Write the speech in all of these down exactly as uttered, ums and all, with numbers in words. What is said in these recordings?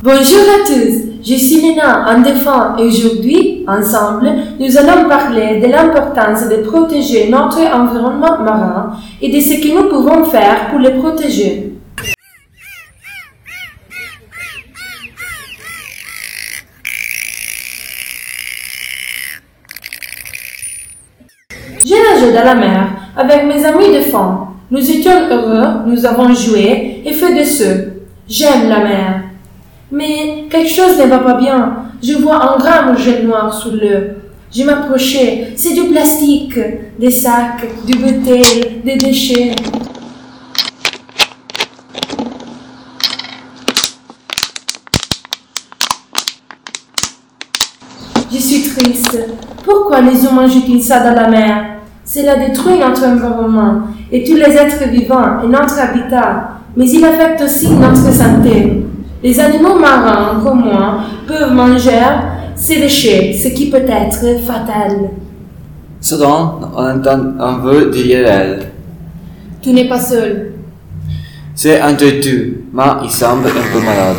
Bonjour à tous, je suis Léna Andefan et aujourd'hui, ensemble, nous allons parler de l'importance de protéger notre environnement marin et de ce que nous pouvons faire pour le protéger. J'ai nagé dans la mer avec mes amis de fond. Nous étions heureux, nous avons joué et fait des sauts. J'aime la mer. Mais quelque chose ne va pas bien. Je vois un grand jet noir sous l'eau. Je m'approchais. C'est du plastique, des sacs, des bouteilles, des déchets. Je suis triste. Pourquoi les humains jettent ça dans la mer? Cela détruit notre environnement et tous les êtres vivants et notre habitat, mais il affecte aussi notre santé. Les animaux marins, comme moi, peuvent manger ces déchets, ce qui peut être fatal. Soudain, on entend un vœu derrière elle. Tu n'es pas seul. C'est un tortue, mais il semble un peu malade.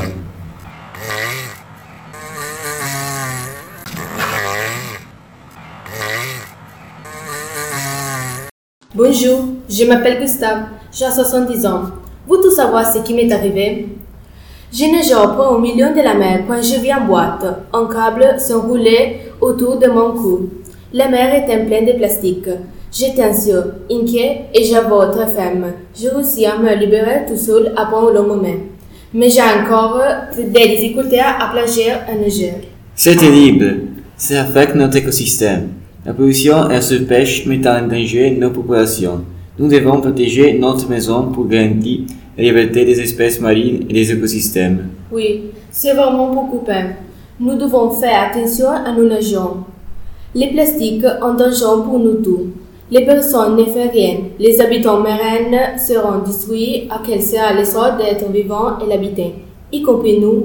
Bonjour, je m'appelle Gustave, j'ai soixante-dix ans. Vous-tu savoir ce qui m'est arrivé? Je nage au point au milieu de la mer quand je vis en boîte. Un câble s'enroulait autour de mon cou. La mer était pleine de plastique. J'étais anxieux, inquiet et j'avais très faim. Je réussis à me libérer tout seul après un long moment. Mais j'ai encore des difficultés à plonger et nager. C'est terrible. Ça affecte notre écosystème. La pollution et la surpêche mettent en danger nos populations. Nous devons protéger notre maison pour garantir la liberté des espèces marines et des écosystèmes. Oui, c'est vraiment préoccupant. Nous devons faire attention à nos nageons. Les plastiques ont danger pour nous tous. Les personnes ne font rien. Les habitants marins seront détruits à quel sera le sort d'être vivants et l'habiter, y compris nous.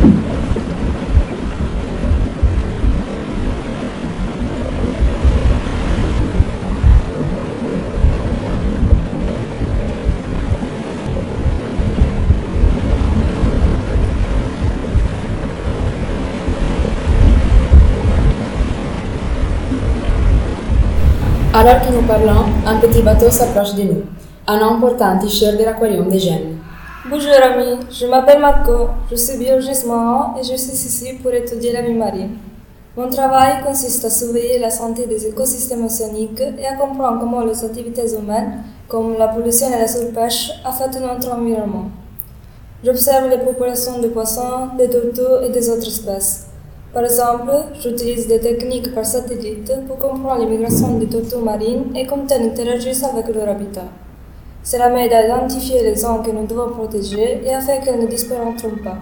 Alors que nous parlons, un petit bateau s'approche de nous, un important t-shirt de l'aquarium de Gênes. Bonjour amis, je m'appelle Marco, je suis biologiste marin et je suis ici pour étudier la vie marine. Mon travail consiste à surveiller la santé des écosystèmes océaniques et à comprendre comment les activités humaines, comme la pollution et la surpêche, affectent notre environnement. J'observe les populations de poissons, des tortues et des autres espèces. Par exemple, j'utilise des techniques par satellite pour comprendre les migrations des tortues marines et comment elles interagissent avec leur habitat. Cela m'aide à identifier les zones que nous devons protéger et à faire qu'elles ne disparaîtront pas.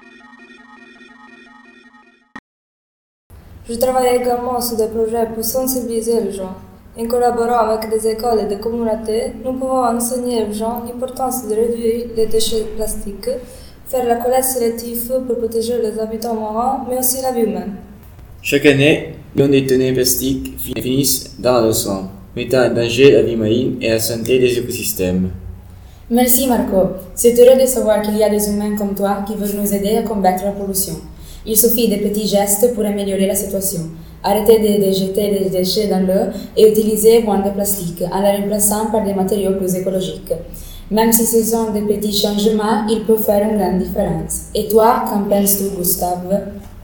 Je travaille également sur des projets pour sensibiliser les gens. En collaborant avec des écoles et des communautés, nous pouvons enseigner aux gens l'importance de réduire les déchets plastiques, faire la collecte sélective pour protéger les habitants marins, mais aussi la vie humaine. Chaque année, millions de tonnes de plastique finissent dans l'océan, mettant en danger la vie marine et la santé des écosystèmes. Merci Marco, c'est heureux de savoir qu'il y a des humains comme toi qui veulent nous aider à combattre la pollution. Il suffit de petits gestes pour améliorer la situation. Arrêtez de, de jeter des déchets dans l'eau et utilisez moins de plastique en la remplaçant par des matériaux plus écologiques. Même si ce sont de petits changements, ils peuvent faire une grande différence. Et toi, qu'en penses-tu, Gustave?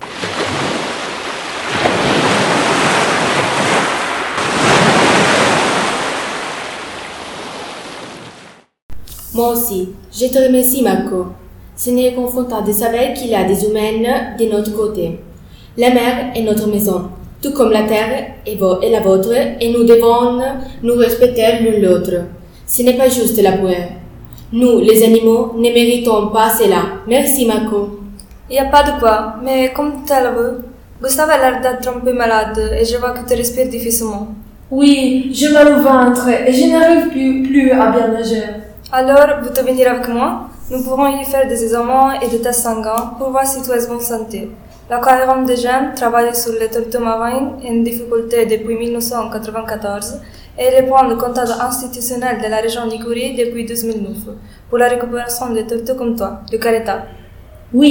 Moi aussi, je te remercie Marco. Ce n'est réconfortant de savoir qu'il y a des humains de notre côté. La mer est notre maison, tout comme la terre est, vo- est la vôtre, et nous devons nous respecter l'un l'autre. Ce n'est pas juste la peur. Nous, les animaux, ne méritons pas cela. Merci Marco. Il n'y a pas de quoi, mais comme tu le veux, Gustave a l'air d'être un peu malade et je vois que tu respires difficilement. Oui, j'ai mal au ventre et je n'arrive plus, plus à bien nager. Alors, veux-tu venir avec moi? Nous pourrons y faire des examens et des tests sanguins pour voir si tu es en bonne santé. L'aquarium de Gênes travaille sur les tortues marines en difficulté depuis mille neuf cent quatre-vingt-quatorze et répond le contact institutionnel de la région Ligurie depuis deux mille neuf pour la récupération des tortues comme toi, le Caretta. Oui,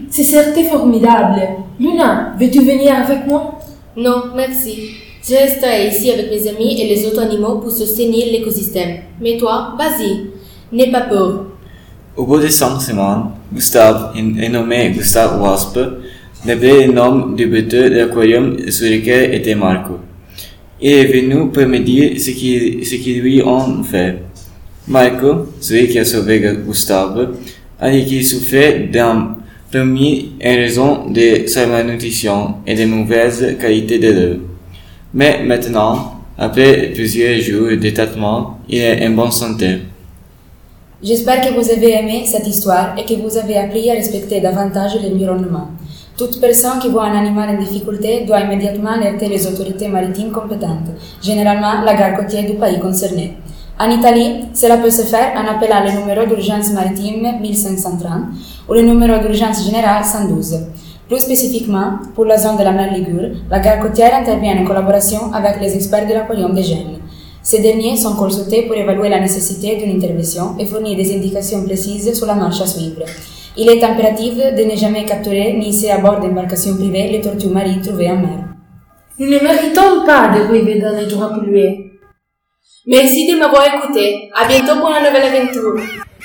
c'est certes formidable. Luna, veux-tu venir avec moi? Non, merci. Je resterai ici avec mes amis et les autres animaux pour soutenir l'écosystème. Mais toi, vas-y, n'aie pas peur. Au bout de cinq semaines, Gustave, est nommé Gustave Wasp, devait le nom du buteur de l'aquarium sur lequel était Marco. Il est venu pour me dire ce qu'ils ce qu'ils lui ont fait. Marco, celui qui a sauvé Gustave, a dit qu'il souffrait d'un premier en raison de sa malnutrition et de mauvaise qualité de l'eau. Mais maintenant, après plusieurs jours de traitement, il est en bonne santé. J'espère que vous avez aimé cette histoire et que vous avez appris à respecter davantage l'environnement. Toute personne qui voit un animal en difficulté doit immédiatement alerter les autorités maritimes compétentes, généralement la gare côtière du pays concerné. En Italie, cela peut se faire en appelant le numéro d'urgence maritime mille cinq cent trente ou le numéro d'urgence générale cent douze. Plus spécifiquement, pour la zone de la mer Ligure, la gare côtière intervient en collaboration avec les experts de l'aquarium de Gênes. Ces derniers sont consultés pour évaluer la nécessité d'une intervention et fournir des indications précises sur la marche à suivre. Il est impératif de ne jamais capturer ni hisser à bord d'embarcations privées les tortues marines trouvées en mer. Nous ne méritons pas de vivre dans les endroits pollués. Merci de m'avoir écouté. À bientôt pour une nouvelle aventure.